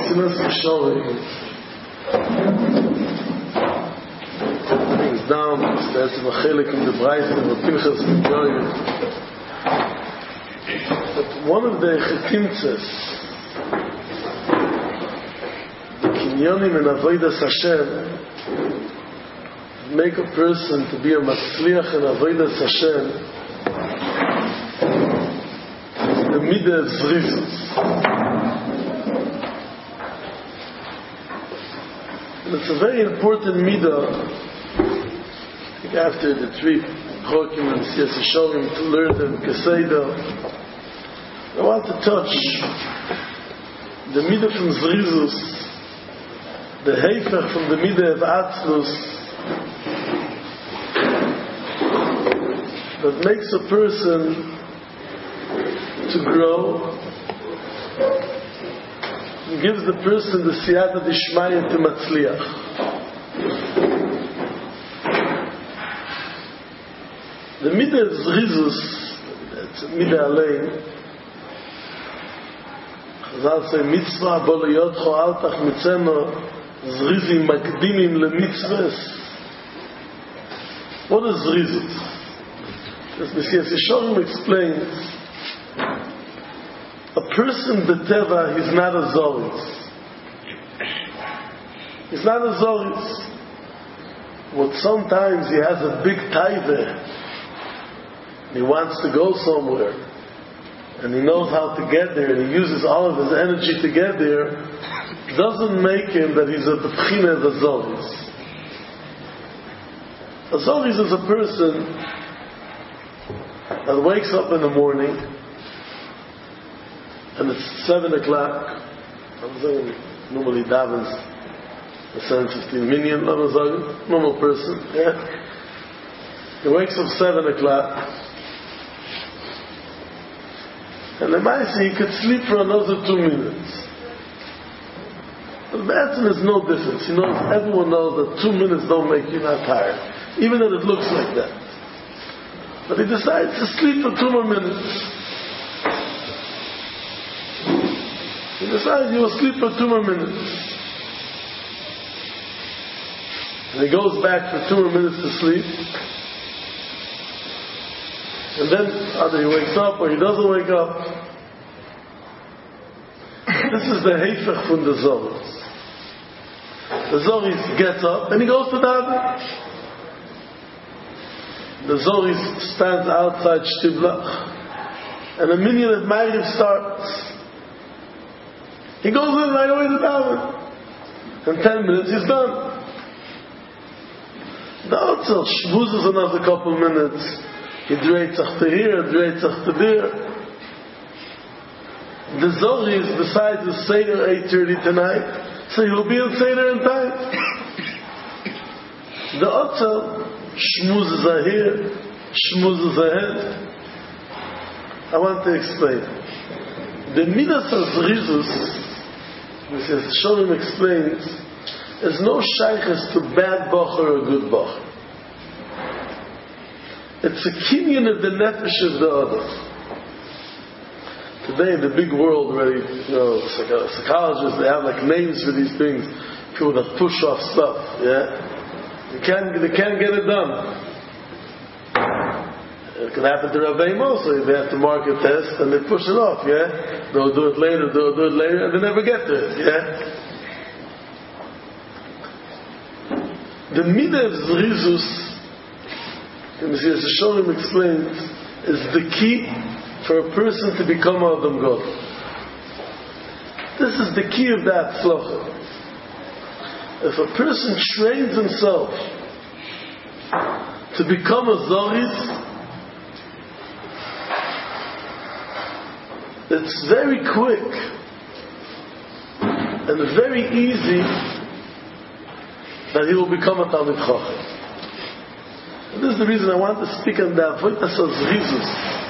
Mesilas Yesharim brings down there's a chelik in the Braisa of Pinchas and Joel. But one of the chetimtzes, the kinyonim and avodas Hashem, make a person to be a matzliach and avodas Hashem, the midah of zrizus. And it's a very important midah. After the three chokim and Mesilas Yesharim to learn them Keseda, I want to touch the midah from zrizus, the heifach from the midah of atzlus, that makes a person to grow and gives the person the siyata d'ishmaya to matzliach. The midah of zrizus, it's a midah alein. Chazal say, mitzvah bo liyotcho altach mitzeno zrizim makdimim lemitzvahs. What is zrizus? As Mesilas Yesharim explains, a person b'teva, he's not a zoris. He's not a zoris. What sometimes he has a big taiveh, he wants to go somewhere, and he knows how to get there, and he uses all of his energy to get there, doesn't make him that he's a b'china of a zoris. A zoris is a person that wakes up in the morning, and it's 7 o'clock. I'm saying normally davens a 7:15 minyan, normal person, yeah? He wakes up 7 o'clock, and the Maisi, he could sleep for another 2 minutes. But Batson is no difference. He knows, everyone knows that 2 minutes don't make you not tired, even if it looks like that. But he decides to sleep for 2 more minutes. He decides he will sleep for 2 more minutes. And he goes back for 2 more minutes to sleep. And then either he wakes up or he doesn't wake up. This is the heifach from the zoris. The zoris gets up and he goes to daven. The zoris stands outside Shtiblach, and the minyan of Ma'ariv starts. He goes in right away to daven. In 10 minutes he's done. The Otzel shvuzes another couple minutes. He dreits to here, dreits to there. The zoris decides to Seder 8:30 tonight, so he'll be in Seder in time. The Otzel shmuzes are here, shmuzes ahead. I want to explain. The midas of zrizus, Mesilas Yesharim explains, is no shaykhs to bad bocher or good bocher. It's a kinyan of the nefesh of the other. Today in the big world already, psychologists, they have like names for these things. People that push off stuff, yeah? They can't get it done. It can happen to Rabbeim also. They have to mark a test and they push it off, yeah? They'll do it later, and they never get to it, yeah? The midah of zrizus, Mesilas Yesharim explains, is the key for a person to become Adam God. This is the key of that tzlacha. If a person trains himself to become a zoris, it's very quick and very easy that he will become a Talmid Chacham. And this is the reason I want to speak on the avodas zrizus.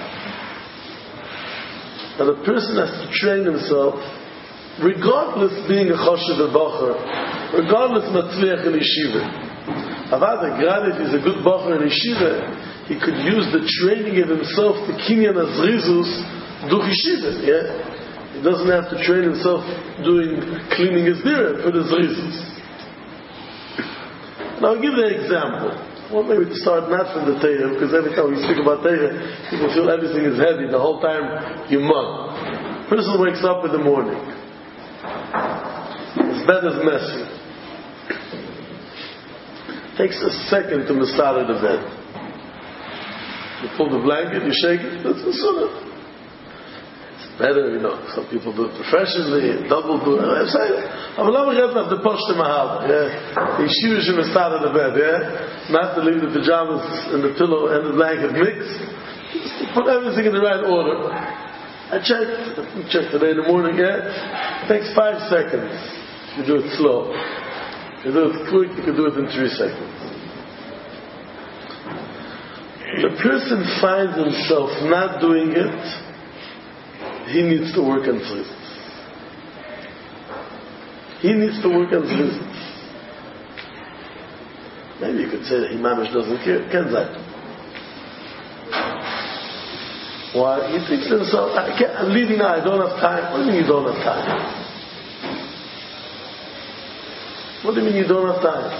That a person has to train himself, regardless being a choshev bacher, regardless matzliach in yeshiva. Avada, if he's a good bacher in yeshiva, he could use the training of himself to kinyan zrizus durch yeshiva. Yeah, he He doesn't have to train himself cleaning his dira for his reasons. And I'll give you an example. Well, maybe to start not from the Torah, because every time we speak about Torah, people feel everything is heavy. The whole time you mug. Person wakes up in the morning. His bed is messy. Takes a second to masada the bed. You pull the blanket, you shake it, that's the sunnah. It's better, some people do it professionally, double do it. I'm saying, I'm not going to the poshta mahal. The yeshiva should masada the bed, not to leave the pajamas and the pillow and the blanket mixed. Just put everything in the right order. I checked today in the morning, It takes 5 seconds. You do it slow. You do it quick, you can do it in 3 seconds. The person finds himself not doing it, he needs to work on his reasons. He needs to work on his reasons. Maybe you could say that Imamish doesn't care. Why? He thinks to himself, I'm leaving now, I don't have time. What do you mean you don't have time? What do you mean you don't have time?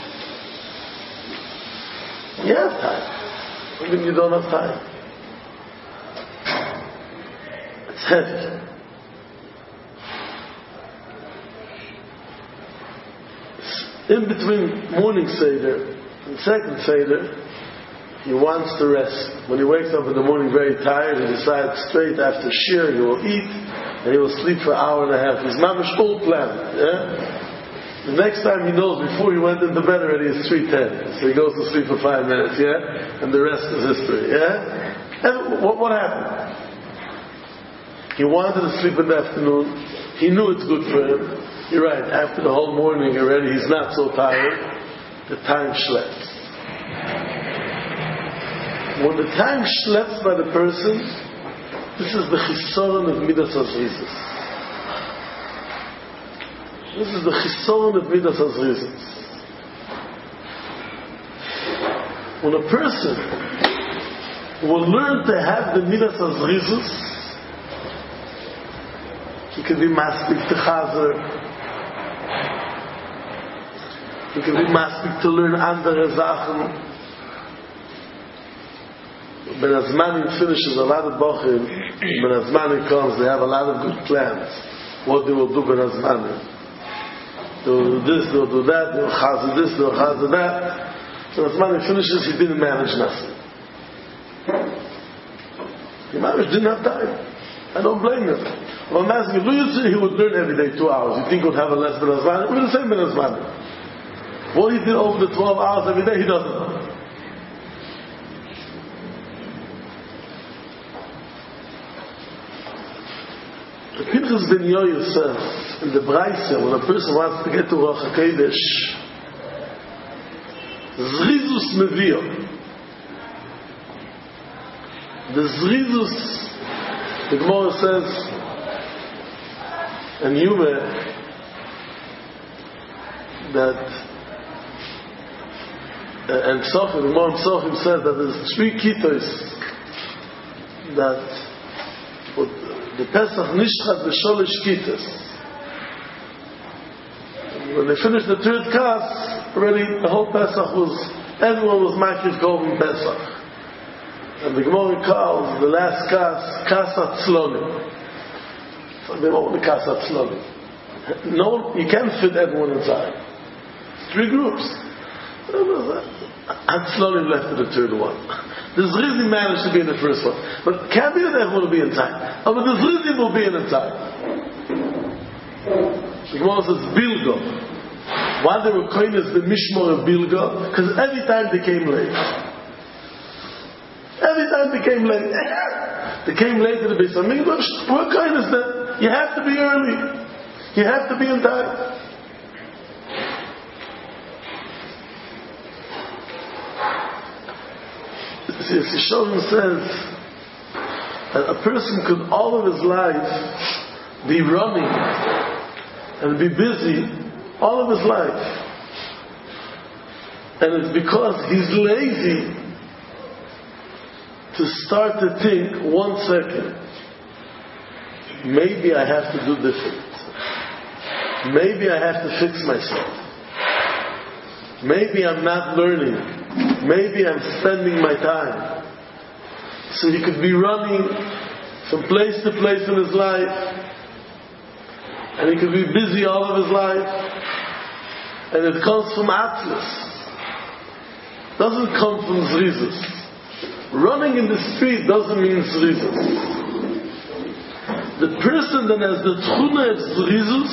You have time. What do you mean you don't have time? It's heavy. In between morning Seder and second Seder, he wants to rest. When he wakes up in the morning very tired, he decides straight after Shir he will eat and he will sleep for an hour and a half. His mamash all planned. The next time he knows, before he went into bed already, it's 3:10. So he goes to sleep for 5 minutes, and the rest is history, And what happened? He wanted to sleep in the afternoon. He knew it's good for him. You're right, after the whole morning already, he's not so tired. The time schleps. When the time schleps by the person, this is the chisoron of Midas HaZrizis. This is the chisoron of Midas HaZrizis. When a person will learn to have the Midas HaZrizis, he can be maspik to chazer. He can be maspik to learn andere Sachen. When Azmani finishes a lot of bochim, when Azmani comes, they have a lot of good plans. What they will do when Azmani. They'll do this, they'll do that, they'll chazer this, they'll chazer that. When Azmani finishes, he didn't manage nothing. He didn't have time. I don't blame him. Well, I'm asking, do you say he would learn every day 2 hours? You think he would have a less Ben Azmani? We're the same Ben Azmani. What he did over the 12 hours every day, he doesn't know. The Pinchas Ben Yoyer says in the Braisa, when a person wants to get to Ruach HaKodesh, Zrizus Mevio. The Zrizus, the Gemara says, and Yume, that, and Psochim, the Gemara Psochim says that there's 3 kitos that the Pesach nishchat b'sholish kitos. When they finished the 3rd kas, already the whole Pesach everyone was makriv golden Pesach. And the Gemara calls the last kas, Kasat Tzlonim. So they want the Kasat Tzlonim. No, you can't fit everyone inside. 3 groups. And Tzlonim left to the 3rd one. The Zrizi managed to be in the 1st one. But it can't be that everyone will be inside. But the Zrizi will be inside. The Gemara says Bilgo. Why they were coined as the Mishmor of Bilgo? Because every time they came late. Every time they came late. They came late to the Beis HaMikdash. What kind is that? You have to be early. You have to be in time. Yeshua says that a person could all of his life be running and be busy all of his life. And it's because he's lazy to start to think 1 second. maybe I have to do different. Maybe I have to fix myself. Maybe I'm not learning. Maybe I'm spending my time. So he could be running from place to place in his life, and he could be busy all of his life, and it comes from Atzlus. Doesn't come from Zrizus. Running in the street doesn't mean Zrizus. The person that has the Tchuna of Zrizus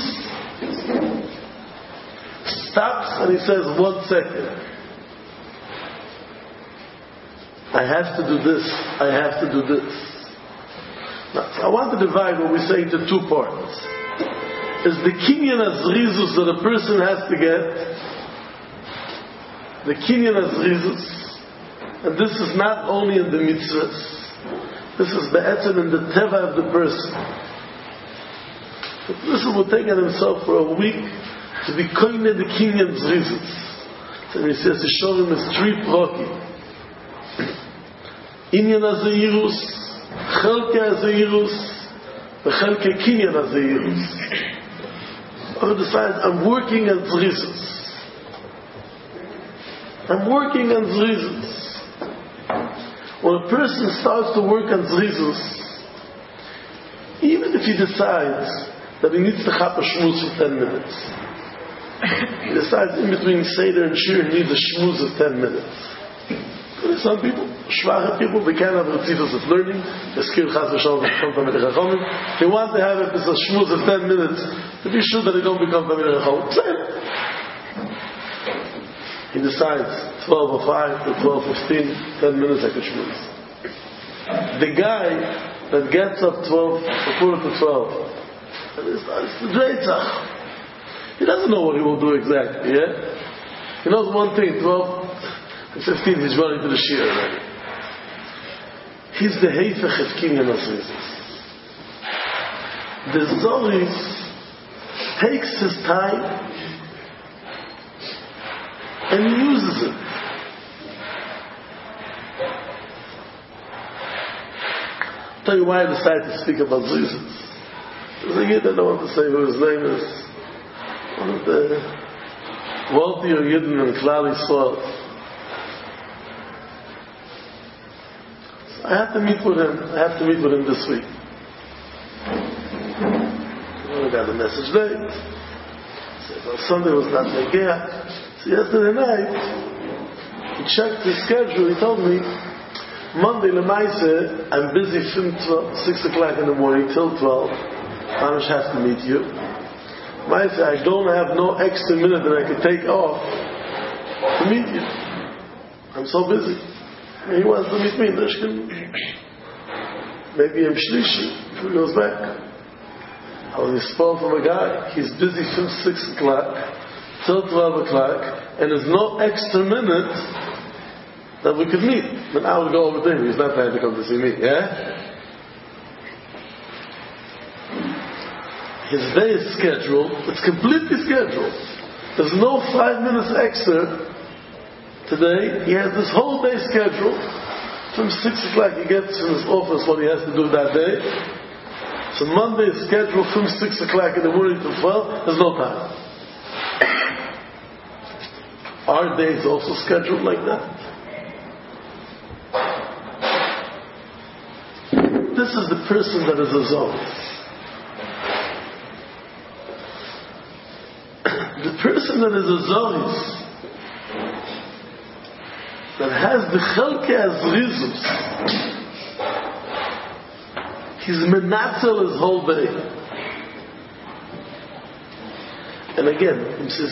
stops and he says, 1 second. I have to do this. I have to do this. Now, I want to divide what we say into 2 parts. Is the kinyan of Zrizus that a person has to get. The kinyan of Zrizus. And this is not only in the mitzvahs. This is the etzem in the teva of the person. The person will take on himself for a week to be koine the kinyan of Zrizus. So he says to show him his 3 prokim. Inyan HaZeirus, Chelke HaZeirus, the Chelke Kinyan HaZeirus. Or decides, I'm working on Zrizus. I'm working on Zrizus. When a person starts to work on Zrizus, even if he decides that he needs to chap a shmuz for 10 minutes, he decides in between Seder and Shir he needs a shmuz of 10 minutes. Some people, schwache people, they can't have recitas of learning. They want to have it as a shmuz of 10 minutes to be sure that they don't become Tamid Chacham. He decides 12:05 to 12:15, 10 minutes I could shmuz. The guy that gets up 12 to 12, it's the Dreitzach. He doesn't know what he will do exactly. Yeah, he knows one thing: 12:15, he's running to the Shir already. He's the Heifech of Kinyan HaZrizus. The Zoris takes his time and he uses it. I'll tell you why I decided to speak about Zrizus. There's a Yid, I don't want to say who his name is, one of the wealthier Yidden in Klal Yisrael. I have to meet with him. I have to meet with him this week. I got a message late. Sunday was not my gap. So yesterday night, he checked his schedule. He told me, Monday, Lemaise, I'm busy from 6 o'clock in the morning till 12. I have to meet you. Lemaise, I don't have no extra minute that I could take off to meet you. I'm so busy. He wants to meet me in Rishkin. Maybe in Shlishi, if he goes back. I was spoiled from a guy. He's busy from 6 o'clock till 12 o'clock, and there's no extra minute that we could meet. Then I would go over to him. He's not trying to come to see me. Yeah? His day is scheduled. It's completely scheduled. There's no 5 minutes extra. Today, he has this whole day scheduled. From 6 o'clock, he gets in his office what he has to do that day. So Monday is scheduled from 6 o'clock in the morning to 12. There's no time. Our day is also scheduled like that. This is the person that is a zone. The person that is a zone that has the Chelke HaZrizus, he's menatzel his whole day. And again, he says,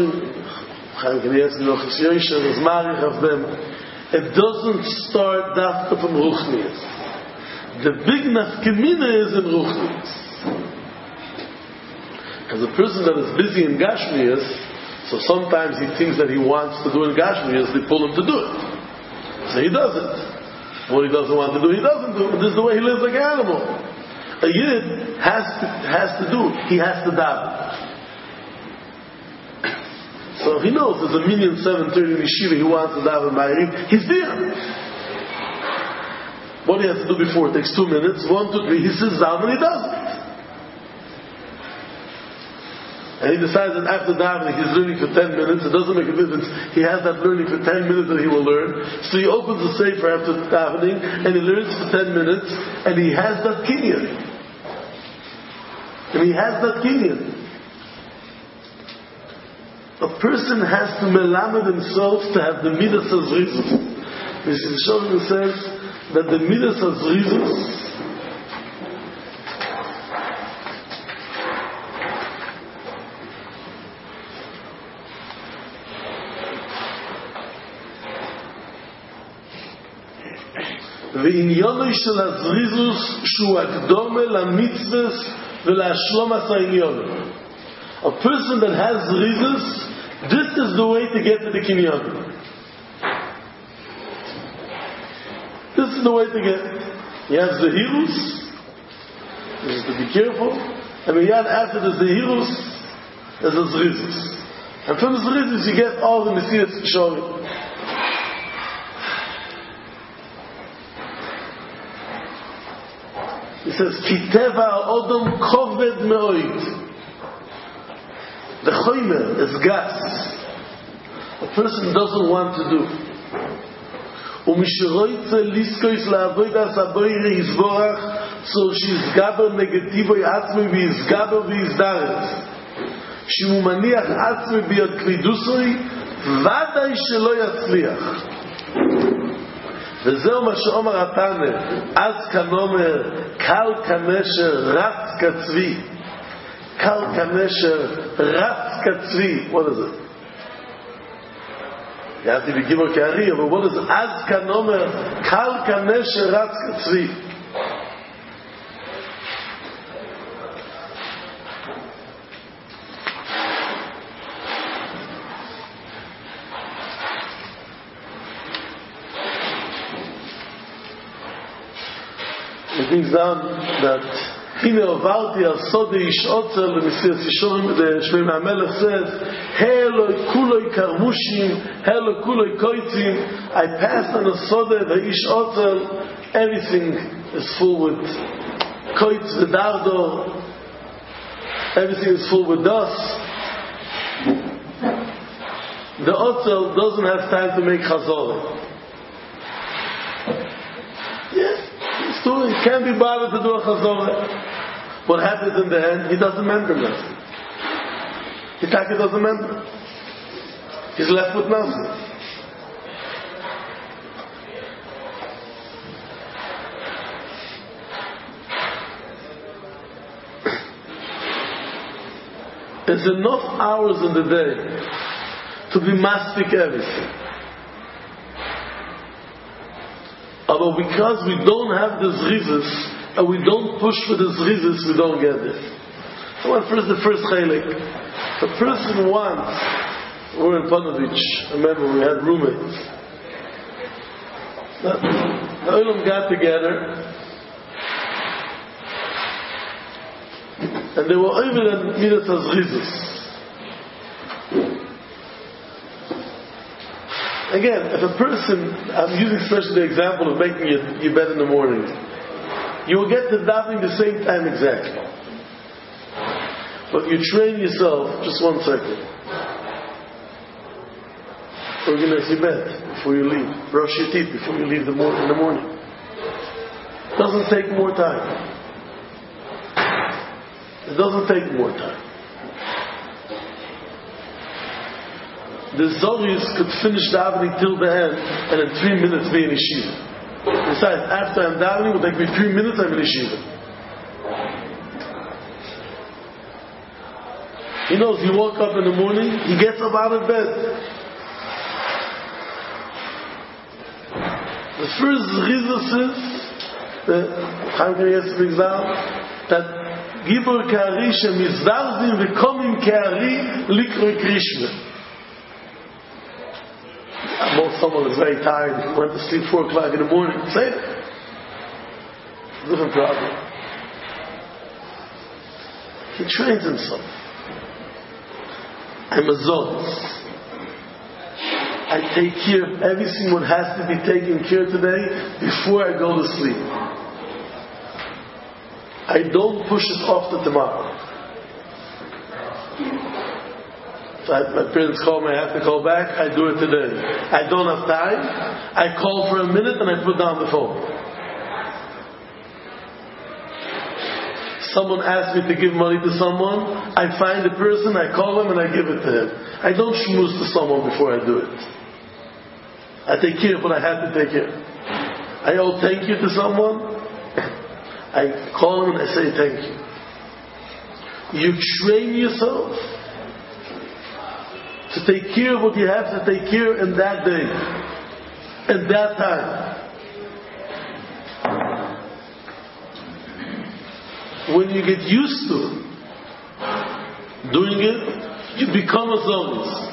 it doesn't start dafka from Ruchnius. The big nafkemina is in Ruchnius. Because a person that is busy in Gashmias, so sometimes he thinks that he wants to do in Gashmias, they pull him to do it. So he does it. What he doesn't want to do, he doesn't do it. This is the way he lives like an animal. A Yid has to do, he has to daven. So he knows there's a minyan 7:30 in Yeshiva, he wants to daven Ma'ariv, he's there. What he has to do before, it takes 2 minutes, 1, 2, 3, he sits down and he does it. and he decides that after davening he's learning for 10 minutes, it doesn't make a difference. He has that learning for 10 minutes that he will learn. So he opens the sefer after davening and he learns for 10 minutes and he has that kinyan. And he has that kinyan. A person has to melamed himself to have the midas hazrizus. Mr. Shogin says that the midas hazrizus ועניונו של הזריזוס שהוא הקדומה למצווס ולהשלמת העניון. A person that has zrizus, this is the way to get to the kinyan. This is the way to get. You have zehirus, this is to be careful, and when you have after the zehirus, there's a zrizus. And from the zrizus you get all the Messias Shorim. He says, Kiteva Odom Koved Me'oid. The Choymer is gas. A person doesn't want to do. Umishiroitze Liskois La'avoidas Aboire Yizborach, so she's gaber negativo Yatzmi V'yizgaber V'yizdaret. Shimumaniach Atzmi B'yad Klidusoi, Vadai Shelo Yatzliach. וזהו מה שאומר התנא, אז כנומר, קל כנשר, רץ כצבי. קל כנשר, רץ כצבי. What is it? You have to be given כערי, but what is it? אז כנומר, קל כנשר, רץ כצבי. It brings down that Hine Ovalti al Sode Ish Otzel, the Messias Yishorim, the Shlomo HaMelech says, Heloi kuloi karmushim, heloi kuloi koitzim. I passed on a Sode, the Ish Otzel, everything is full with koitz, v'dardo, everything is full with dust. The Otzel doesn't have time to make chazorah. He can't be bothered to do a chazorah. What happens in the end? He doesn't mend them. Hitaka doesn't mend them. He's left with nothing. There's enough hours in the day to be mastic everything. Although because we don't have the zrizus and we don't push for the zrizus, we don't get it. So the first chaylik. The person wants, we were in Panovich, remember we had roommates. The Olam got together and they were over in Midas HaZrizus. Again, if a person, I'm using especially the example of making your bed in the morning, you will get to davening the same time exactly. But you train yourself, just 1 second. Organize your bed before you leave. Brush your teeth before you leave in the morning. It doesn't take more time. It doesn't take more time. The Zoris could finish davening till the end and in 3 minutes be in yeshiva. Besides, after I'm davening, it will take me 3 minutes, I'm in yeshiva. He knows he woke up in the morning, he gets up out of bed. The first rizus is, the Chaim Kanievsky brings down, that Gibor Ka'ari shemizdavzim v'komim Ka'ari likroi krishma. Someone is very tired, he went to sleep 4 o'clock in the morning. Say it. Different problem. He trains himself. I'm a zon. I take care of everything what has to be taken care of today before I go to sleep. I don't push it off to tomorrow. My parents call me, I have to call back, I do it today. I don't have time, I call for a minute and I put down the phone. Someone asks me to give money to someone, I find the person, I call him and I give it to him. I don't schmooze to someone before I do it. I take care of what I have to take care of. I owe thank you to someone, I call him and I say thank you. You train yourself to take care of what you have to take care of in that day, in that time. When you get used to doing it, you become a zoris.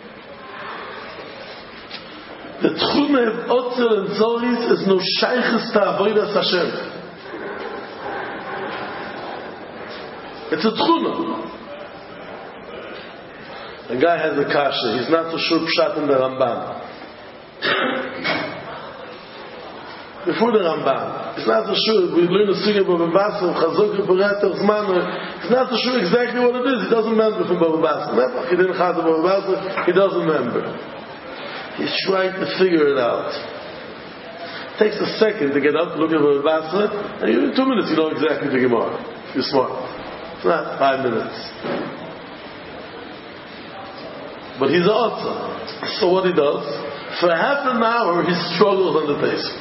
The tchune of Otzer and Zoris is no shaykhis to avodas Hashem. It's a tchune. A guy has a kasha. He's not so sure pshat in the Ramban. Before the Ramban, he's not so sure. We learn the sugya Baba Basra, Chazok, Berat, Zman. He's not so sure exactly what it is. He doesn't remember from Baba Basra. He didn't have Baba Basra. He doesn't remember. He's trying to figure it out. It takes a second to get up, look at Baba Basra, and in 2 minutes you know exactly the Gemara. You're smart. It's not 5 minutes. But he's awesome. So what he does, for half an hour he struggles on the basics.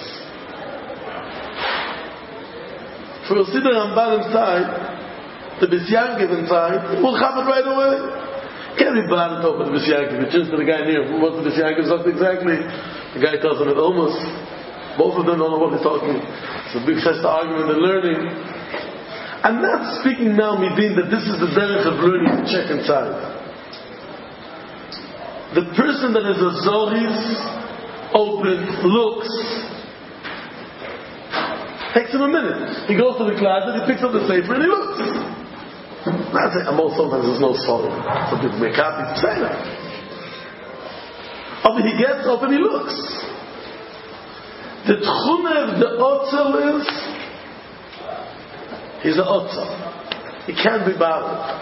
For you'll see the Ramban inside, the Bisyankiv inside, we'll have it right away. Can't be bothered to open the Bisyankiv. It turns to the guy near him. What's the Bisyankiv? Something exactly. The guy tells him it almost. Both of them don't know what they're talking. It's a big fest argument and learning. I'm not speaking now, Midin, that this is the derech of learning to check inside. The person that is a zoris, open, looks, takes him a minute. He goes to the closet, he picks up the sefer, and he looks. Not saying, sometimes there's no sorrow. Some people make copies, say that. But he gets up and he looks. The tchune of the otzel is, he's an otzel. He can't be bothered.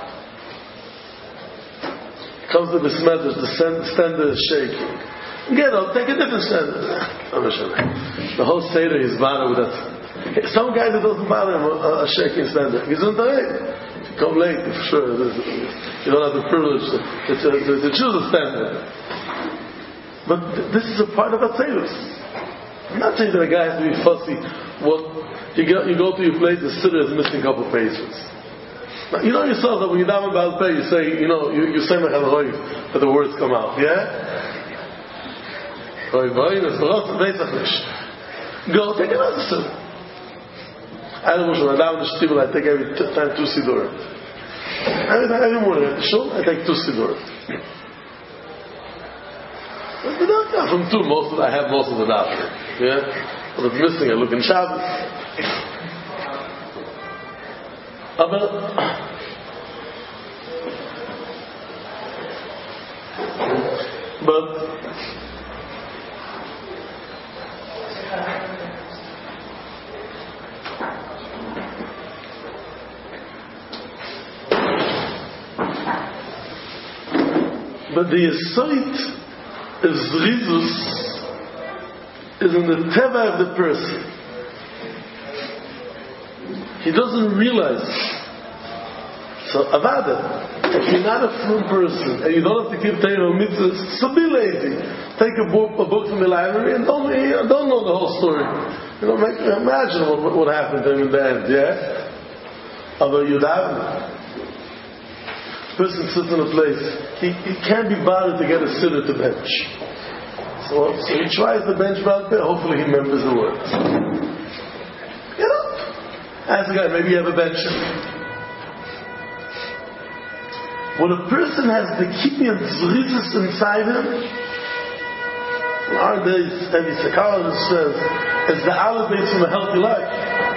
Comes to the smedders, the standard is shaking. Get up, take a different standard. The whole Seder is bothered with that. Some guy that doesn't bother him a shaking standard. He's on time. Come late, for sure. You don't have the privilege to choose a standard. But this is a part of Atzerus. I'm not saying that a guy has to be fussy. You go to your place, the Siddur is missing a couple pages. Now, you know yourself that when you daven Baal Peh, you say, you say Mechal Roiv, that the words come out, yeah? Roiv, go, take another Siddur. I don't know, when I daven the Shtibel, I take every time 2 Siddur. Every morning at the shul, I take 2 Siddur. But the daven from 2, I have most of the daven, yeah? But it's missing, I look in Shabbos. But the aside of Zrizus is in the teva of the person. He doesn't realize. So, Avada, if you're not a frum person and you don't have to keep Torah mitzvahs, so be lazy. Take a book from the library and don't know the whole story. Imagine what happened to him in the end, yeah? Although you'd have person sits in a place, he can't be bothered to get a sitter to bench. So he tries the bench out there, hopefully he remembers the words. Get up. Ask the guy, maybe you have a bench. When a person has the kinyan zrizus inside him, in our days, every psychologist says, it's the elevates from a healthy life.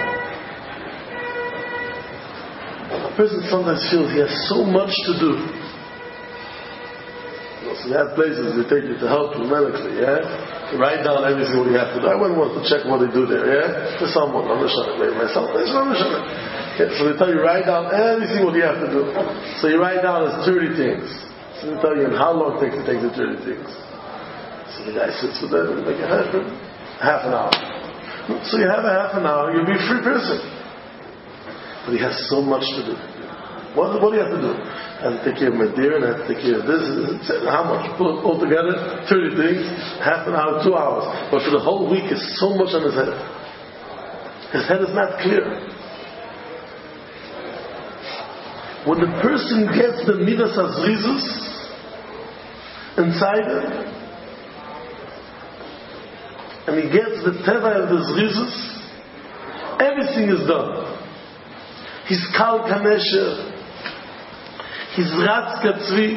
A person sometimes feels he has so much to do. So you have places they take you to help you medically, yeah? You write down everything what you have to do. I wouldn't want to check what they do there, yeah? To someone, I'm not sure, maybe myself, yeah, so they tell you write down everything what you have to do. So you write down as 30 things. So they tell you in how long it takes to take the 30 things. So the guy sits with them and like half an hour. So you have a half an hour, you'll be a free person. But he has so much to do. What do you have to do? I have to take care of my deer, and I have to take care of this. How much? All together, 30 things, half an hour, 2 hours. But for the whole week, is so much on his head. His head is not clear. When the person gets the midas hazrizus inside him, and he gets the teva of the zrizus, everything is done. He's kal kanesher. He's ratz katzvi.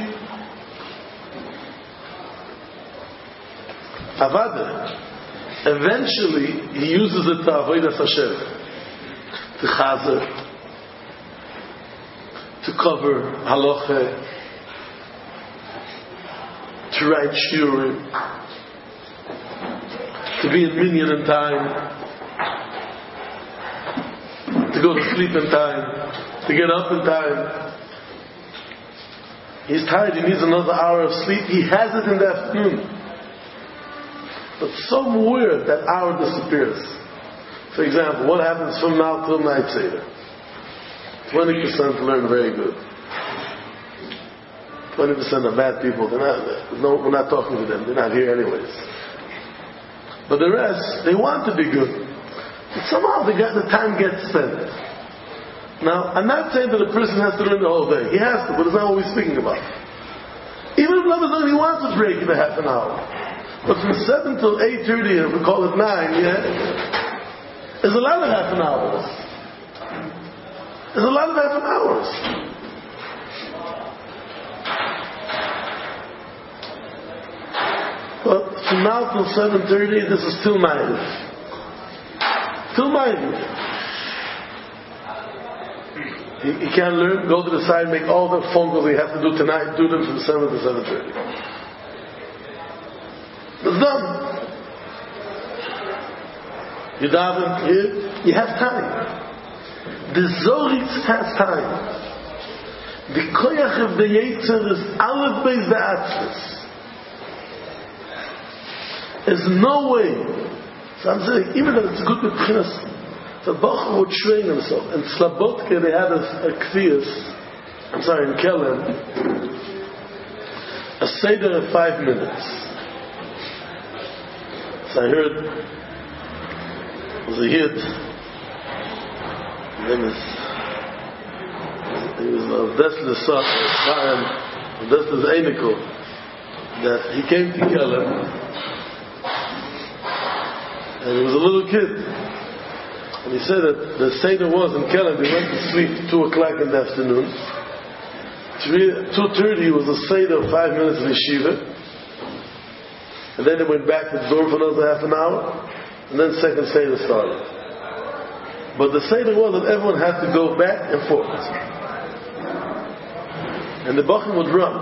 Avada. Eventually, he uses it to avodas Hashem, to chazer, to cover halacha, to write shiurim, to be in minyan in time, to go to sleep in time, to get up in time. He's tired, he needs another hour of sleep. He has it in the afternoon. But somewhere that hour disappears. For example, what happens from now till night Seder? 20% learn very good. 20% are bad people. We're not talking to them. They're not here anyways. But the rest, they want to be good. But somehow the time gets spent. Now, I'm not saying that a person has to learn the whole day. He has to, but it's not what we're speaking about. Even if he wants to break in a half an hour. But from 7 till 8:30, if we call it 9, there's a lot of half an hours. There's a lot of half an hours. But from now till 7:30, this is till 9. Till 9. He can't learn, go to the side, make all the phone calls he has to do tonight, do them from 7 to 7:30. It's done. You daven here, you have time. The Zoritz has time. The koyach of the Yetzer is aleph beis the atzvus. There's no way. So I'm saying, even though it's good with Pchinas, the Bach would train himself. In Slabodka they had a kvias, in Kelm, a Seder of 5 minutes. So I heard, it was a Yid, he was of Desler's son, of Desler's Einikel, that he came to Kelm, and he was a little kid. And he said that the Seder was in Kelm, they went to sleep 2 o'clock in the afternoon. 2:30 was a Seder of 5 minutes in Yeshiva. And then they went back to the door for another half an hour. And then second Seder started. But the Seder was that everyone had to go back and forth. And the Bachim would run.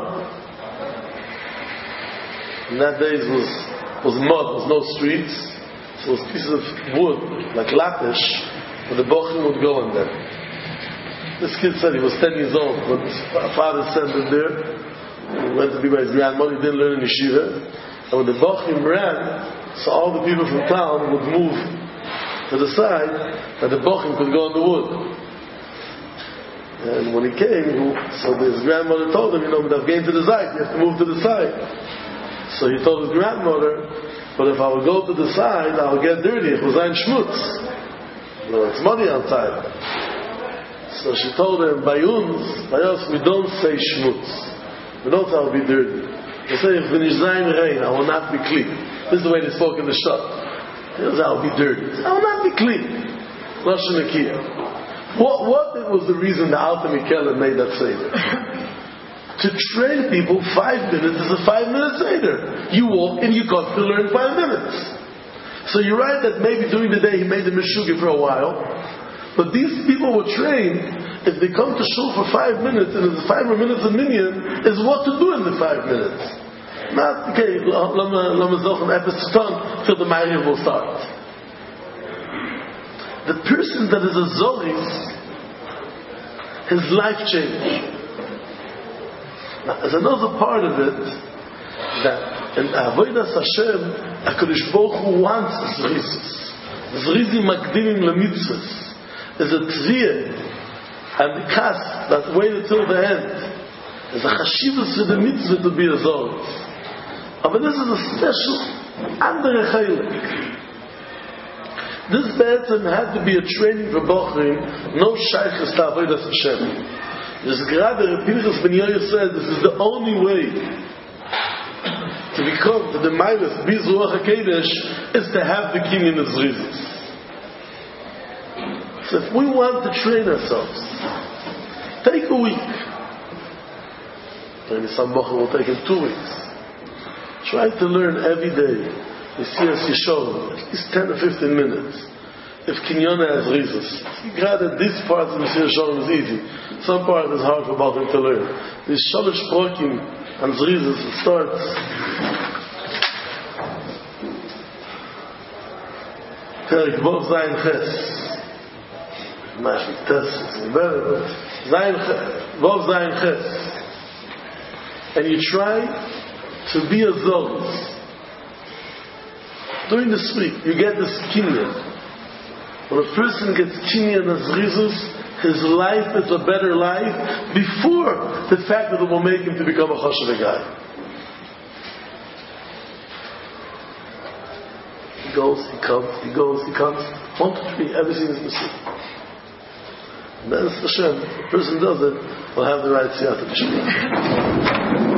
In that days was mud, was no streets. So it was pieces of wood, like latish, where the Bochum would go in there. This kid said he was 10 years old when his father sent him there. He went to be by his grandmother, he didn't learn in yeshiva. And when the Bochum ran, so all the people from town would move to the side, that the Bochum could go in the wood. And when he came, so his grandmother told him, with the game to the side, you have to move to the side. So he told his grandmother, but if I would go to the side, I would get dirty. It was ein schmutz. It's muddy outside. So she told him, by us, we don't say schmutz. We don't say I will be dirty. We say, if when it's zayin rain, I will not be clean. This is the way they spoke in the shop. They say, I will be dirty. I will not be clean. Lashon Nakiya. What was the reason the Alter Mikela made that Seder? To train people, 5 minutes is a 5-minute Seder. You walk and you got to learn 5 minutes. So you're right that maybe during the day he made the Meshuggah for a while, but these people were trained, if they come to shul for 5 minutes and it's 5 minutes a minyan, is what to do in the 5 minutes. Not, okay, lama zochen episton till the Ma'ariv will start. The person that is a Zoris, his life changed. There's another part of it that in Avodas Hashem, HaKadosh Baruch Hu wants Zrizis. Zrizim Makdimin LeMitzvahs. There's a tzviyah and the kas that waited till the end. There's a chashivus for the mitzvah to be a zord. But this is a special andere chaylik. This be'etzem had to be a training for Bochrim, no shaykhis to Avodas Hashem. There's gerade Pinchas ben Yair said this is the only way to become to the Meiles Bizuach HaKadosh is to have the king in the Zrizis. So if we want to train ourselves, take a week. Maybe some Bochrim will take him 2 weeks. Try to learn every day. You see us Yisholim, at least 10 or 15 minutes. If Kinyona has Rizos, you got that this part of the Yisholim is easy. Some part is hard for Bochrim to learn. This Shalosh Prokim and Rizos, it starts. Perek Vov Zayin Ches. Mashik Tes, Vov Zayin Ches. And you try to be a Zod. During this week, you get this kinyan. When a person gets kinyan as Rizus, his life is a better life before the fact that it will make him to become a Choshev guy. He goes, he comes. 1 to 3, everything is missing. And then Hashem, the person does it, will have the right siyata b'shvili.